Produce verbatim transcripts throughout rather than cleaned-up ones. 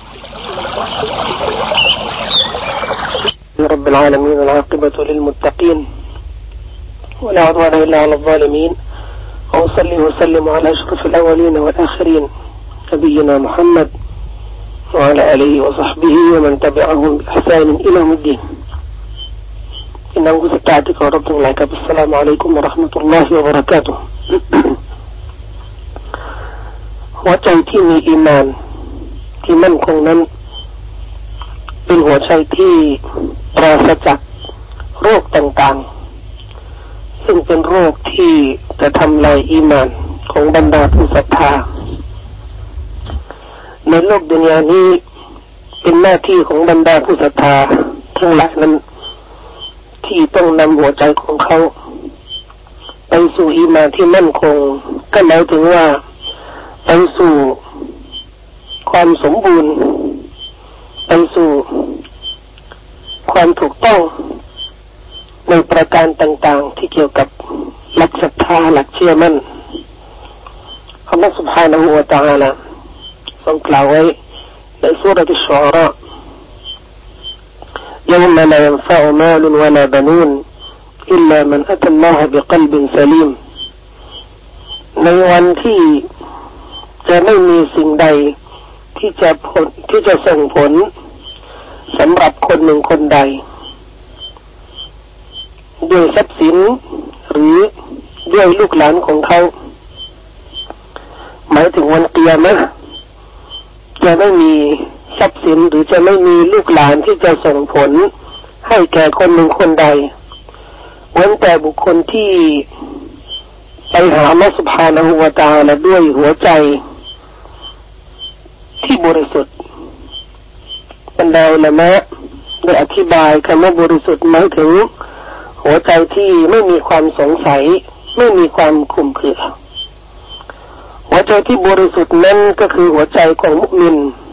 رب العالمين والعاقبة للمتقين ولا عدوان إلا على الظالمين وأصلي وسلم على أشرف الأولين والآخرين نبينا محمد وعلى آله وصحبه ومن تبعهم بإحسان إلى يوم الدين إنه ستعتك ورب لك السلام عليكم ورحمة الله وبركاته หัวใจที่มีอีมานที่มั่นคงนั้นเป็นหัวใจที่ปราศจากโรคต่างๆซึ่งเป็นโรคที่จะทำลายอีมานของบรรดาผู้ศรัทธาในโลกดุนยานี้เป็นหน้าที่ของบรรดาผู้ศรัทธาทั้งหลายนั้นที่ต้องนำหัวใจของเขาไปสู่อีมานที่มั่นคงก็หมายถึงว่าไปสู่ความสมบูรณ์ไปสู่ความถูกต้องในประการต่างๆที่เกี่ยวกับหลักศรัทธาหลักเชื่อมั่นอัลเลาะห์ سبحانه และ تعالى ทรงกล่าวไว้ในซูเราะตุชชูอารา يوم لا ينفع مال ولا بنون إلا من أتى الله بقلب سليم ในวันที่จะไม่มีสิ่งใดที่จะผลที่จะส่งผลสำหรับคนหนึ่งคนใดด้วยทรัพย์สินหรือด้วยลูกหลานของเขาหมายถึงวันกิยามะห์จะไม่มีทรัพย์สินหรือจะไม่มีลูกหลานที่จะส่งผลให้แก่คนหนึ่งคนใดเว้นแต่บุคคลที่ไปหาอัลเลาะห์ سبحانه และ تعالى ด้วยหัวใจที่บริสุทธิ์บรรดาอุลามะได้อธิบายคำว่าบริสุทธิ์หมายถึงหัวใจที่ไม่มีความสงสัยไม่มีความคลุมเครือหัวใจที่บริสุทธิ์นั้นก็คือหัวใจของมุมิน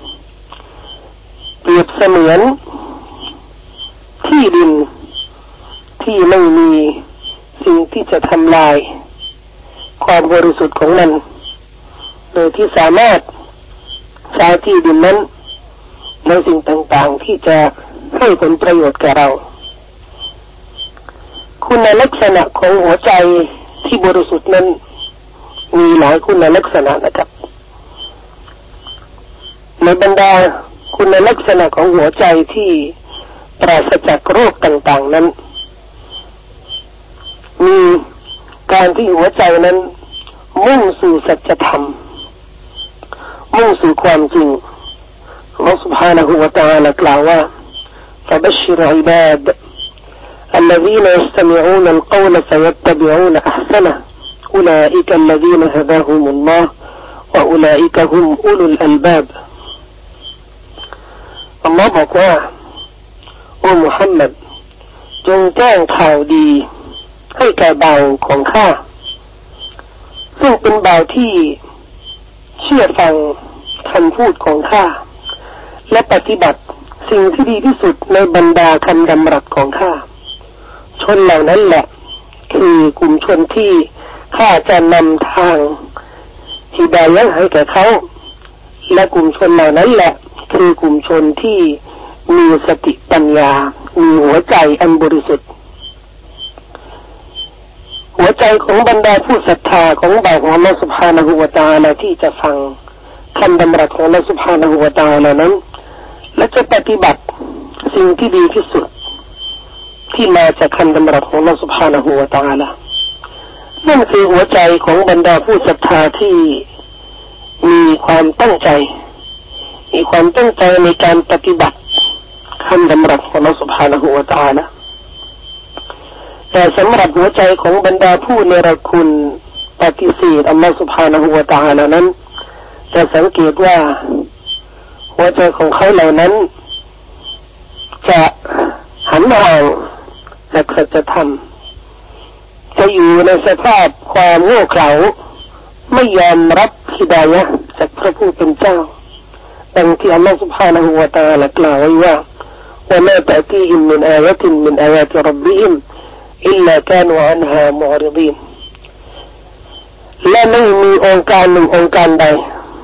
เปรียบเสมือนที่ดินที่ไม่มีสิ่งที่จะทำลายความบริสุทธิ์ของมันโดยที่สามารถใช้ที่ดินนั้นในสิ่งต่างๆที่จะให้ผลประโยชน์แก่เราคุณลักษณะของหัวใจที่บริสุทธิ์นั้นมีหลายคุณลักษณะนะครับในบรรดาคุณลักษณะของหัวใจที่ปราศจากโรคต่างๆนั้นมีการที่หัวใจนั้นมุ่งสู่สัจธรรมมุ่งสู่ความจริงอัลเลาะห์ سبحانه และ تعالى กล่าวว่า فبشر عباد الذين يستمعون القول فيتبعون أحسنه أولئك الذين هداهم الله وأولئك هم أولو الألباب อัลเลาะห์บอกว่าโอ้มุฮัมมัดจงแจ้งข่าวดีให้แก่บ่าวของข้าซึ่งเป็นบ่าวที่เชื่อฟังคำพูดของข้าและปฏิบัติสิ่งที่ดีที่สุดในบรรดาคำดำรัสของข้าชนเหล่านั้นแหละคือกลุ่มชนที่ข้าจะนำทางฮิดายะห์ให้แก่เขาและกลุ่มชนเหล่านั้นแหละคือกลุ่มชนที่มีสติปัญญามีหัวใจอันบริสุทธิ์หัวใจของบรรดาผู้ศรัทธาของบ่าวของอัลเลาะห์ سبحانه และ تعالى ที่จะฟังคำดำรัสของอัลเลาะห์ سبحانه และ تعالى นั้นและจะปฏิบัติสิ่งที่ดีที่สุดที่มาจากคำดำรัสของอัลเลาะห์ سبحانه และ تعالى นั่นคือหัวใจของบรรดาผู้ศรัทธาที่มีความตั้งใจมีความตั้งใจในการปฏิบัติคำดำรัสของอัลเลาะห์ سبحانه และ تعالى แต่สำหรับหัวใจของบรรดาผู้เนรคุณปฏิเสธอัลเลาะห์ سبحانه และ تعالى นั้นจะสังเกตว่าหัวใจของเขาเหล่านั้นจะหันห่างจากสัจธรรมจะอยู่ในสภาพความโง่เขลาไม่ยอมรับฮิดายะห์จากพระผู้เป็นเจ้าดังที่อัลเลาะห์ سبحانه และ تعالى กล่าวไว้ว่าوما تأتيهم من آية من آيات ربهم إلا كانوا عنها معرضين และไม่มีองค์การหนึ่งองค์การใด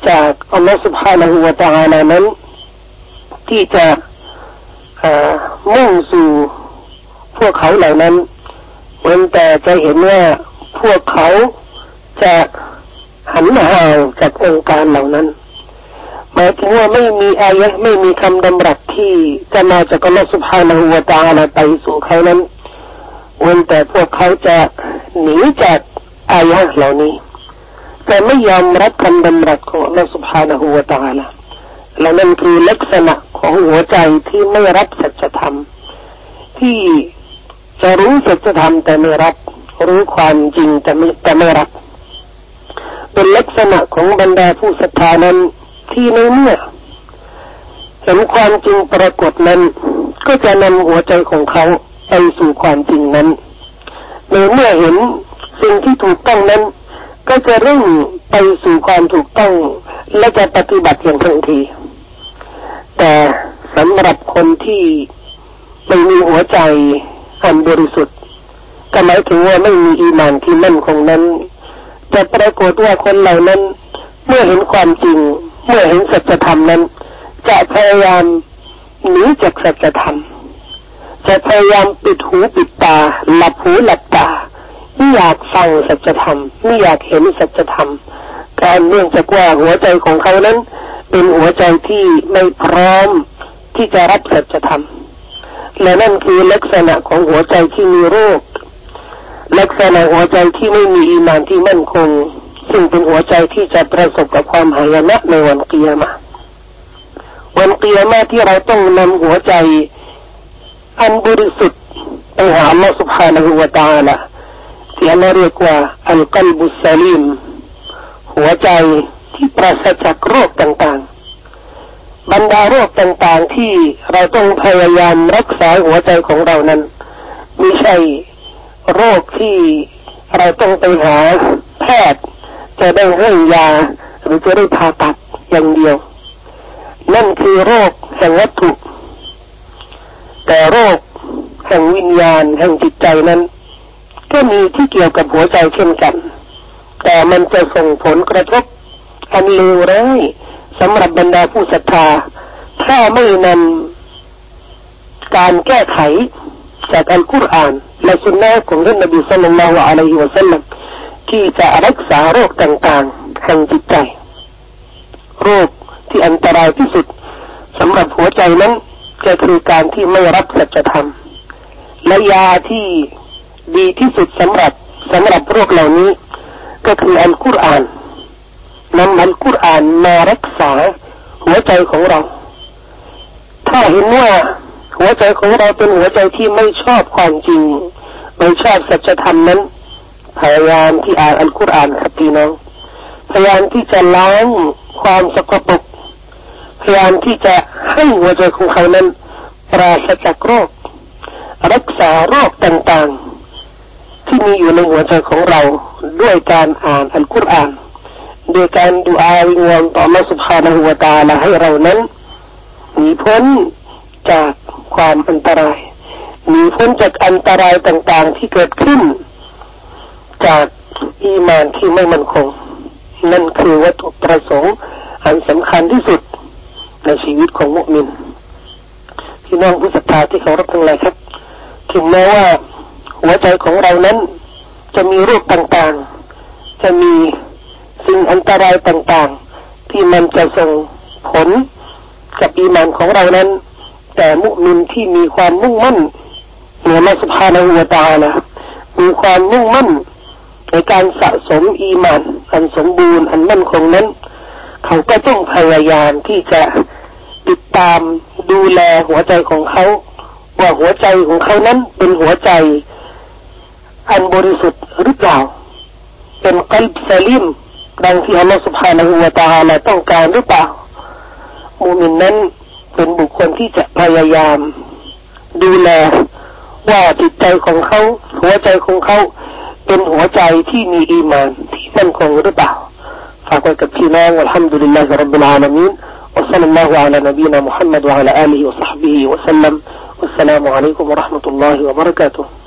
จากอัลลอฮฺ سبحانه และ تعالى นั้นที่จะมุ่งสู่พวกเขาเหล่านั้นเว้นแต่จะเห็นว่าพวกเขาจะหันห่างจากองค์การเหล่านั้นหมายถึงว่าไม่มีอายะห์ไม่มีคำดำรัสที่จะมาจากอัลลอฮฺ سبحانه และ تعالى ไปสู่เขานั้นเว้นแต่พวกเขาจะหนีจากอายะห์เหล่านี้แต่ไม่ยอมรับคำดำรัสของอัลลอฮฺ سبحانه และ تعالى และนั่นคือลักษณะของหัวใจที่ไม่รับสัจธรรมที่จะรู้สัจธรรมแต่ไม่รับรู้ความจริงแต่ไม่แต่ไม่รับเป็นลักษณะของบรรดาผู้ศรัทธานั้นที่ในเมื่อเห็นความจริงปรากฏนั้นก็จะนำหัวใจของเขาไปสู่ความจริงนั้นในเมื่อเห็นสิ่งที่ถูกต้องนั้นก็จะเร่งไปสู่ความถูกต้องและจะปฏิบัติอย่างทันทีแต่สำหรับคนที่ไม่มีหัวใจอันบริสุทธิ์ก็หมายถึงว่าไม่มีอีหม่านที่มั่นคงนั้นจะปรากฏว่าคนเหล่านั้นเมื่อเห็นความจริงเมื่อเห็นสัจธรรมนั้นจะพยายามหนีจากสัจธรรมจะพยายามปิดหูปิดตาหลับหูหลับตาไม่อยากฟังสัจธรรมไม่อยากเห็นสัจธรรมการเนื่องจากว่าหัวใจของเขานั้นเป็นหัวใจที่ไม่พร้อมที่จะรับสัจธรรมและนั่นคือลักษณะของหัวใจที่มีโรคลักษณะหัวใจที่ไม่มีอีหม่านที่มั่นคงซึ่งเป็นหัวใจที่จะประสบกับความหายนะในวันกิยามะห์วันกิยามะห์ที่เราต้องนำหัวใจอันบริสุทธิ์ไปหาอัลลอฮฺ سبحانه และ تعالى ที่เราเรียกว่าอัลกัลบุสซาลีมหัวใจที่ปราศจากโรคต่างๆบรรดาโรคต่างๆที่เราต้องพยายามรักษาหัวใจของเรานั้นไม่ใช่โรคที่เราต้องไปหาแพทย์จะได้ให้ยาหรือจะได้ผ่าตัดอย่างเดียวนั่นคือโรคแห่งวัตถุแต่โรคแห่งวิญญาณแห่งจิตใจนั้นก็มีที่เกี่ยวกับหัวใจเช่นกันแต่มันจะส่งผลกระทบอันเลวร้ายสำหรับบรรดาผู้ศรัทธาถ้าไม่นำการแก้ไขจากอัลกุรอานและสุนนะของท่านนบีศ็อลลัลลอฮุอะลัยฮิวะซัลลัมที่จะรักษาโรคต่างๆแห่งจิตใจโรคที่อันตรายที่สุดสำหรับหัวใจนั้นก็คือการที่ไม่รับสัจธรรมและยาที่ดีที่สุดสำหรับสำหรับโรคเหล่านี้ก็คืออัลกุรอานนำอัลกุรอานมารักษาหัวใจของเราถ้าเห็นว่าหัวใจของเราเป็นหัวใจที่ไม่ชอบความจริงไม่ชอบสัจธรรมนั้นพยายามที่อ่านอัลกุรอานครับพี่น้องพยายามที่จะล้างความสกปรกพยายามที่จะให้หัวใจของเขานั้นปราศจากโรครักษาโรคต่างๆที่มีอยู่ในหัวใจของเราด้วยการอ่านอัลกุรอานโดยการดุอาวิงวอนต่ออัลเลาะห์ซุบฮานะฮูวะตะอาลาให้เรานั้นหนีพ้นจากความอันตรายหนีพ้นจากอันตรายต่างๆที่เกิดขึ้นจากอีหม่านที่ไม่มั่นคงนั่นคือวัตถุประสงค์อันสำคัญที่สุดในชีวิตของมุมินพี่น้องผู้ศรัทธาที่เคารพทั้งหลายครับถึงแม้ว่าหัวใจของเรานั้นจะมีโรคต่างๆจะมีสิ่งอันตรายต่างๆที่มันจะส่งผลกับอีหม่านของเรานั้นแต่มุมินที่มีความมุ่งมั่นในอัลเลาะห์ซุบฮานะฮูวะตะอาลามีความมุ่งมั่นในการสะสมอีหม่านอันสมบูรณ์อันมั่นคงนั้นเขาก็ต้องพยายามที่จะติดตามดูแลหัวใจของเขาว่าหัวใจของเขานั้นเป็นหัวใจอันบริสุทธิ์หรือเปล่าเป็นกัลบซาลิมดังที่อัลเลาะห์ซุบฮานะฮูวะตะอาลาต้องการหรือเปล่ามุมินนั้นเป็นบุคคลที่จะพยายามดูแลว่าจิตใจของเขาหัวใจของเขาเป็นหัวใจที่มีอีหม่านที่มั่นคงหรือเปล่าฝากไว้กับพี่น้องอัลฮัมดุลิลลาฮิร็อบบิลอาลามีนวะศ็อลลัลลอฮุอะลานะบีนะมุฮัมมัดวะอะลาอาลิฮิวะศ็อฮบิฮิวะซัลลัมวัสสลามุอะลัยกุมวะเราะห์มะตุลลอฮิวะบะเราะกาตุฮ์